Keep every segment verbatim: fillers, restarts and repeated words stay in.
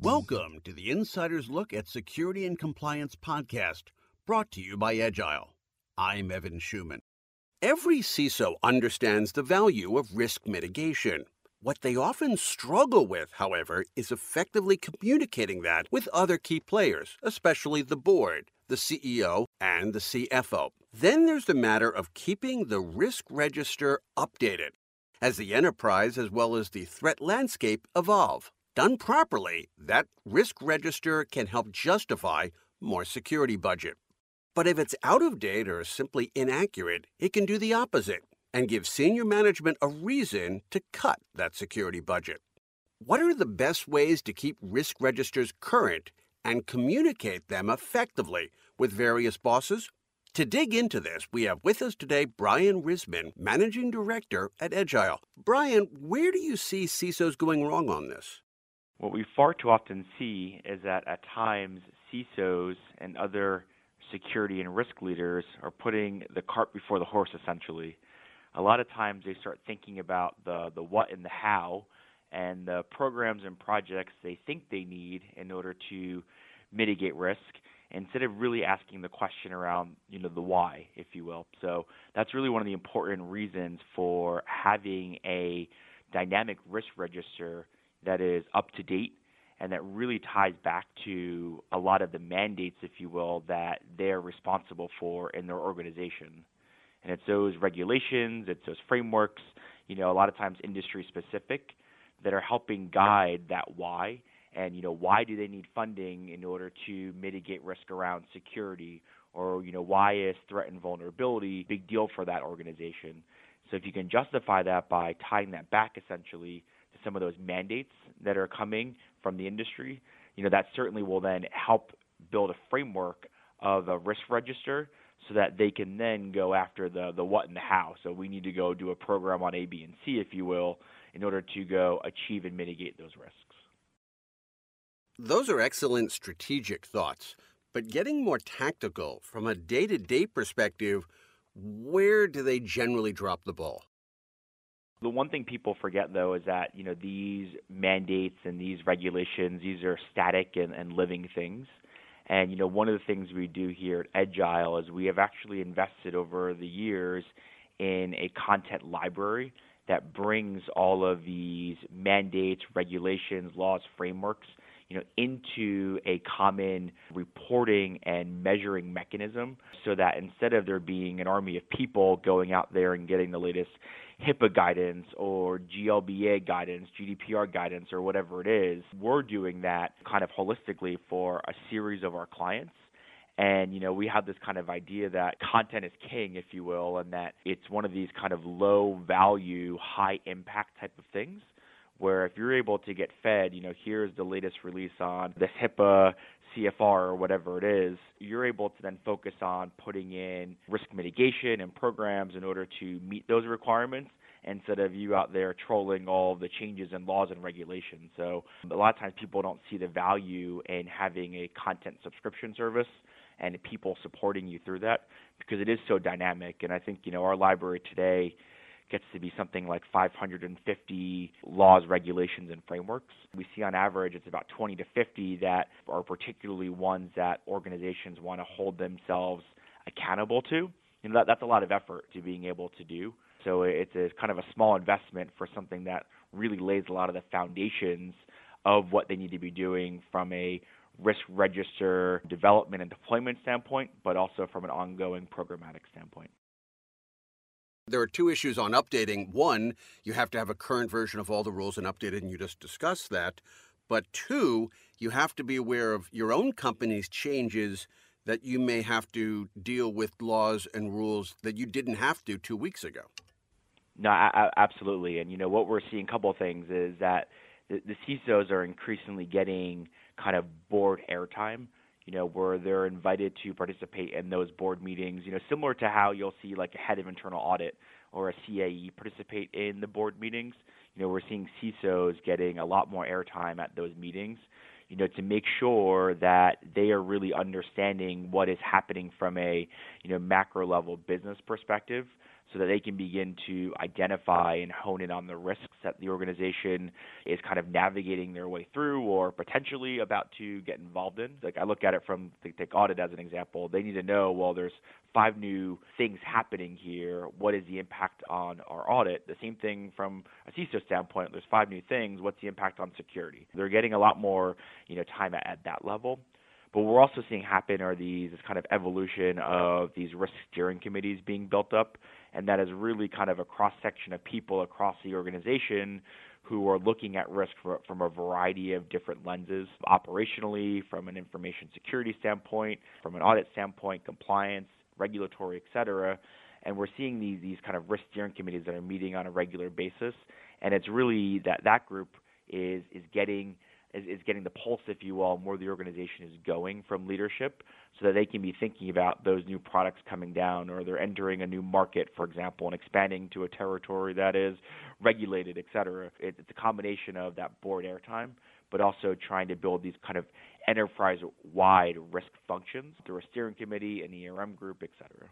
Welcome to the Insider's Look at Security and Compliance podcast, brought to you by Edgile. I'm Evan Schuman. Every C I S O understands the value of risk mitigation. What they often struggle with, however, is effectively communicating that with other key players, especially the board, the C E O, and the C F O. Then there's the matter of keeping the risk register updated as the enterprise as well as the threat landscape evolve. Done properly, that risk register can help justify more security budget. But if it's out of date or simply inaccurate, it can do the opposite and give senior management a reason to cut that security budget. What are the best ways to keep risk registers current and communicate them effectively with various bosses? To dig into this, we have with us today Brian Risman, Managing Director at Edgile. Brian, where do you see C I S Os going wrong on this? What we far too often see is that at times C I S Os and other security and risk leaders are putting the cart before the horse, essentially. A lot of times they start thinking about the, the what and the how and the programs and projects they think they need in order to mitigate risk, instead of really asking the question around, you know, the why, if you will. So that's really one of the important reasons for having a dynamic risk register that is up to date and that really ties back to a lot of the mandates, if you will, that they're responsible for in their organization. And it's those regulations, it's those frameworks, you know, a lot of times industry specific, that are helping guide that why. And, you know, why do they need funding in order to mitigate risk around security? Or, you know, why is threat and vulnerability a big deal for that organization? So if you can justify that by tying that back essentially to some of those mandates that are coming from the industry, you know, that certainly will then help build a framework of a risk register so that they can then go after the, the what and the how. So we need to go do a program on A, B, and C, if you will, in order to go achieve and mitigate those risks. Those are excellent strategic thoughts, but getting more tactical from a day-to-day perspective, where do they generally drop the ball? The one thing people forget, though, is that, you know, these mandates and these regulations, these are static and, and living things. And, you know, one of the things we do here at Edgile is we have actually invested over the years in a content library that brings all of these mandates, regulations, laws, frameworks, you know, into a common reporting and measuring mechanism, so that instead of there being an army of people going out there and getting the latest HIPAA guidance or G L B A guidance, G D P R guidance, or whatever it is, we're doing that kind of holistically for a series of our clients. And, you know, we have this kind of idea that content is king, if you will, and that it's one of these kind of low value, high impact type of things, where if you're able to get fed, you know, here's the latest release on this HIPAA, C F R, or whatever it is, you're able to then focus on putting in risk mitigation and programs in order to meet those requirements, instead of you out there trolling all the changes in laws and regulations. So a lot of times people don't see the value in having a content subscription service and people supporting you through that, because it is so dynamic. And I think, you know, our library today gets to be something like five hundred fifty laws, regulations, and frameworks. We see on average it's about twenty to fifty that are particularly ones that organizations want to hold themselves accountable to. You know, that, that's a lot of effort to being able to do. So it's a kind of a small investment for something that really lays a lot of the foundations of what they need to be doing from a risk register development and deployment standpoint, but also from an ongoing programmatic standpoint. There are two issues on updating. One, you have to have a current version of all the rules and updated, and you just discussed that. But two, you have to be aware of your own company's changes, that you may have to deal with laws and rules that you didn't have to two weeks ago. No, I, I, absolutely. And, you know, what we're seeing, a couple of things, is that the, the C I S Os are increasingly getting kind of board airtime, you know, where they're invited to participate in those board meetings, you know, similar to how you'll see like a head of internal audit or a C A E participate in the board meetings. You know, we're seeing C I S Os getting a lot more airtime at those meetings, you know, to make sure that they are really understanding what is happening from a, you know, macro level business perspective, so that they can begin to identify and hone in on the risks that the organization is kind of navigating their way through or potentially about to get involved in. Like I look at it from, take audit as an example. They need to know, well, there's five new things happening here. What is the impact on our audit? The same thing from a C I S O standpoint. There's five new things. What's the impact on security? They're getting a lot more, you know, time at, at that level. But what we're also seeing happen are these this kind of evolution of these risk steering committees being built up, and that is really kind of a cross-section of people across the organization who are looking at risk for, from a variety of different lenses, operationally, from an information security standpoint, from an audit standpoint, compliance, regulatory, et cetera. And we're seeing these these kind of risk steering committees that are meeting on a regular basis, and it's really that that group is is getting is, is getting the pulse, if you will, on where the organization is going from leadership, so that they can be thinking about those new products coming down, or they're entering a new market, for example, and expanding to a territory that is regulated, et cetera. It, it's a combination of that board airtime, but also trying to build these kind of enterprise-wide risk functions through a steering committee, an E R M group, et cetera.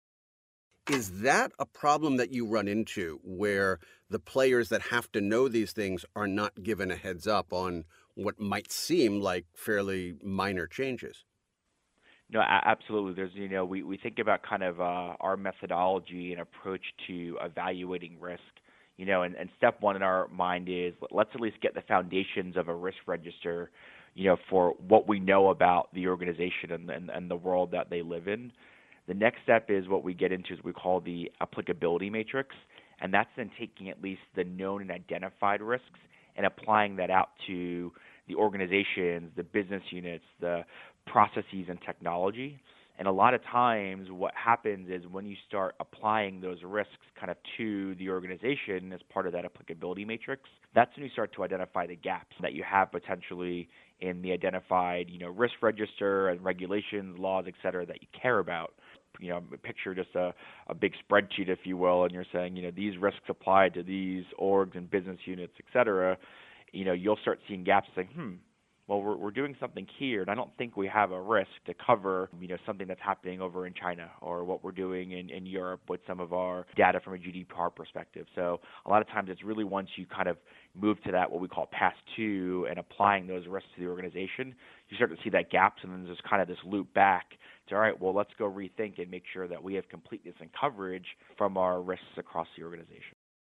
Is that a problem that you run into where the players that have to know these things are not given a heads up on what might seem like fairly minor changes? No, absolutely. There's, you know, we, we think about kind of uh, our methodology and approach to evaluating risk, you know, and, and step one in our mind is let's at least get the foundations of a risk register, you know, for what we know about the organization and, and, and the world that they live in. The next step is what we get into is we call the applicability matrix, and that's then taking at least the known and identified risks and applying that out to the organizations, the business units, the processes and technology. And a lot of times what happens is when you start applying those risks kind of to the organization as part of that applicability matrix, that's when you start to identify the gaps that you have potentially in the identified, you know, risk register and regulations, laws, et cetera, that you care about. You know, picture just a, a big spreadsheet, if you will, and you're saying, you know, these risks apply to these orgs and business units, et cetera. You know, you'll start seeing gaps saying, hmm, well, we're, we're doing something here, and I don't think we have a risk to cover, you know, something that's happening over in China or what we're doing in, in Europe with some of our data from a G D P R perspective. So a lot of times it's really once you kind of move to that, what we call pass two, and applying those risks to the organization, you start to see that gaps, and then there's kind of this loop back to, all right, well, let's go rethink and make sure that we have completeness and coverage from our risks across the organization.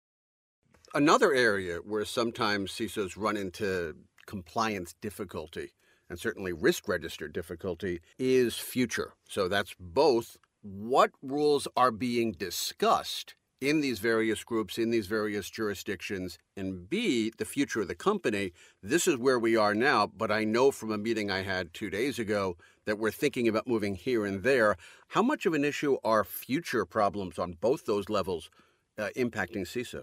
Another area where sometimes C I S Os run into compliance difficulty, and certainly risk register difficulty, is future. So that's both what rules are being discussed in these various groups, in these various jurisdictions, and B, the future of the company. This is where we are now, but I know from a meeting I had two days ago that we're thinking about moving here and there. How much of an issue are future problems on both those levels uh, impacting C I S Os?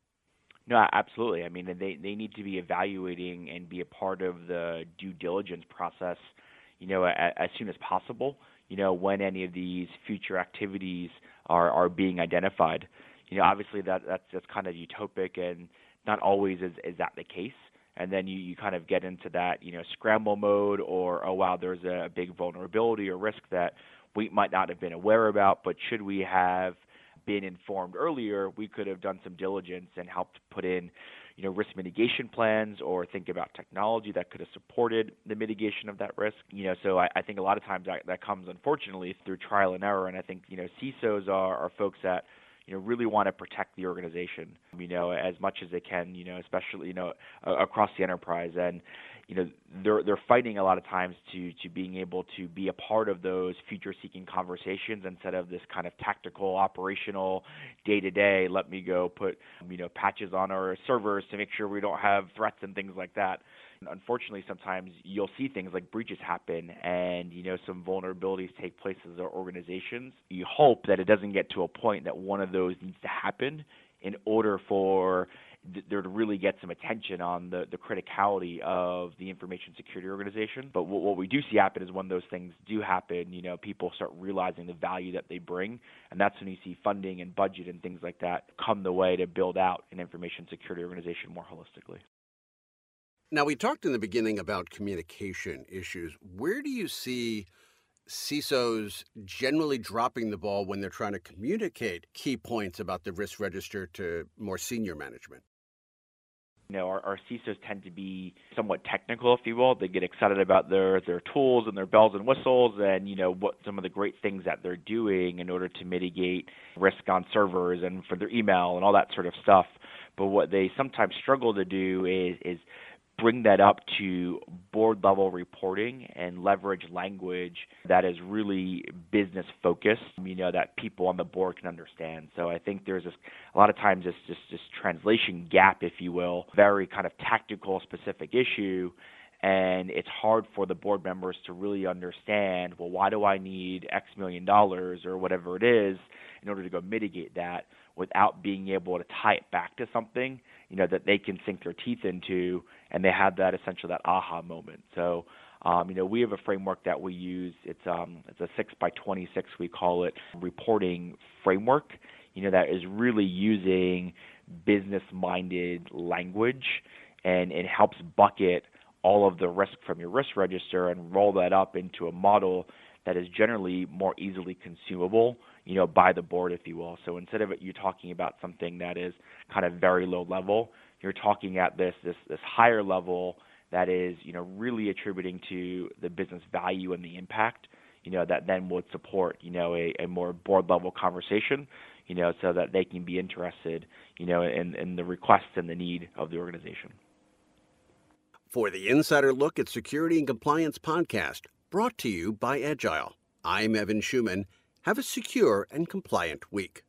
No, absolutely. I mean, they, they need to be evaluating and be a part of the due diligence process, you know, as, as soon as possible, you know, when any of these future activities are, are being identified. You know, obviously that that's just kind of utopic, and not always is, is that the case. And then you, you kind of get into that, you know, scramble mode, or, oh, wow, there's a big vulnerability or risk that we might not have been aware about, but should we have been informed earlier, we could have done some diligence and helped put in, you know, risk mitigation plans, or think about technology that could have supported the mitigation of that risk. You know, so I, I think a lot of times that, that comes, unfortunately, through trial and error. And I think, you know, C I S Os are, are folks that, you know, really want to protect the organization, you know, as much as they can, you know, especially, you know, uh, across the enterprise. And, you know, they're they're fighting a lot of times to to being able to be a part of those future-seeking conversations instead of this kind of tactical, operational, day-to-day, let me go put, you know, patches on our servers to make sure we don't have threats and things like that. Unfortunately, sometimes you'll see things like breaches happen and, you know, some vulnerabilities take place as organizations. You hope that it doesn't get to a point that one of those needs to happen in order for th- there to really get some attention on the, the criticality of the information security organization. But w- what we do see happen is when those things do happen, you know, people start realizing the value that they bring, and that's when you see funding and budget and things like that come the way to build out an information security organization more holistically. Now, we talked in the beginning about communication issues. Where do you see C I S Os generally dropping the ball when they're trying to communicate key points about the risk register to more senior management? You know, our, our C I S Os tend to be somewhat technical, if you will. They get excited about their, their tools and their bells and whistles and, you know, what some of the great things that they're doing in order to mitigate risk on servers and for their email and all that sort of stuff. But what they sometimes struggle to do is, is bring that up to board level reporting and leverage language that is really business focused, you know, that people on the board can understand. So I think there's this, a lot of times this just this translation gap, if you will, very kind of tactical specific issue. And it's hard for the board members to really understand, well, why do I need X million dollars or whatever it is in order to go mitigate that without being able to tie it back to something, you know, that they can sink their teeth into, and they have that essentially that aha moment. So, um, you know, we have a framework that we use. It's um, it's a six by twenty-six, we call it, reporting framework, you know, that is really using business-minded language, and it helps bucket all of the risk from your risk register and roll that up into a model that is generally more easily consumable, you know, by the board, if you will. So instead of it, you're talking about something that is kind of very low level, you're talking at this this this higher level that is, you know, really attributing to the business value and the impact, you know, that then would support, you know, a, a more board level conversation, you know, so that they can be interested, you know, in, in the requests and the need of the organization. For the Insider Look at Security and Compliance podcast, brought to you by Edgile, I'm Evan Schuman. Have a secure and compliant week.